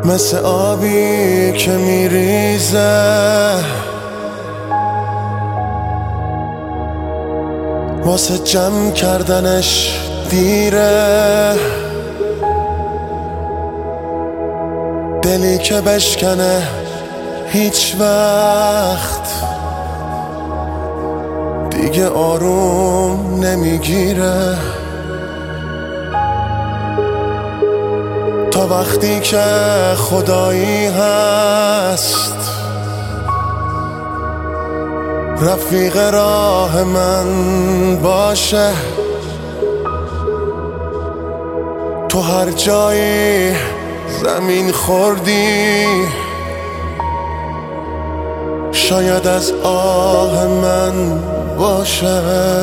مثل آبی که میریزه واسه جمع کردنش دیره، دلی که بشکنه هیچ وقت دیگه آروم نمیگیره. تا وقتی که خدایی هست رفیق راه من باشه، تو هر جایی زمین خوردی شاید از آه من باشه.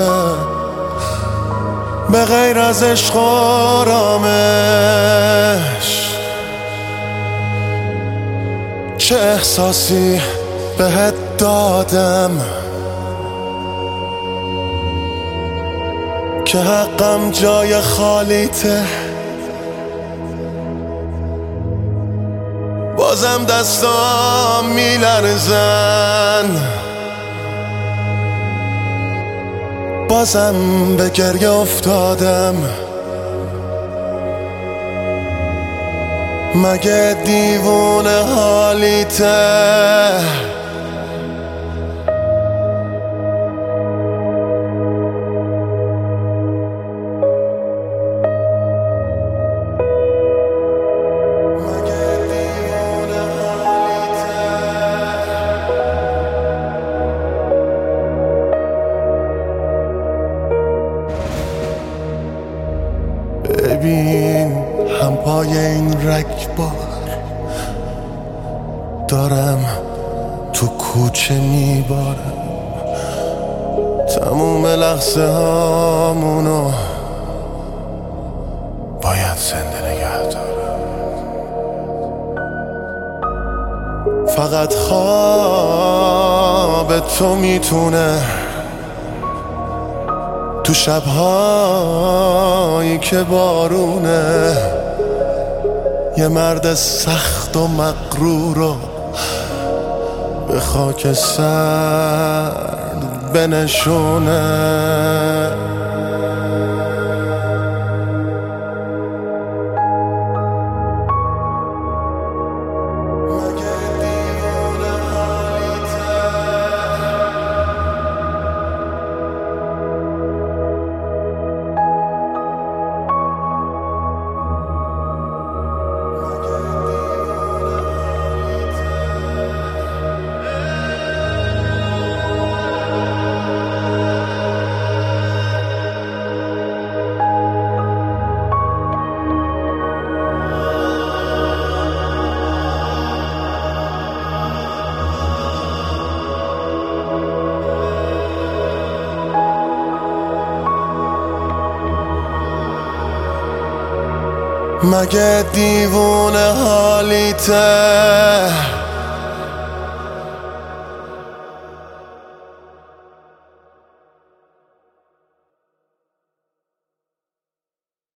به غیر از عشق و آرامش چه احساسی بهت دادم که حقم جای خالیته؟ بازم دستام میلرزن، بازم به گریه افتادم. مگه دیوونه حالیته؟ ببین هم پای این رگبار دارم تو کوچه میبارم، تموم لحظه هامونو باید زنده نگه دارم. فقط خواب تو میتونه تو شبهایی که بارونه یه مرد سخت و مغرور رو به خاک سرد بنشونه. مگه دیوونه حالیته؟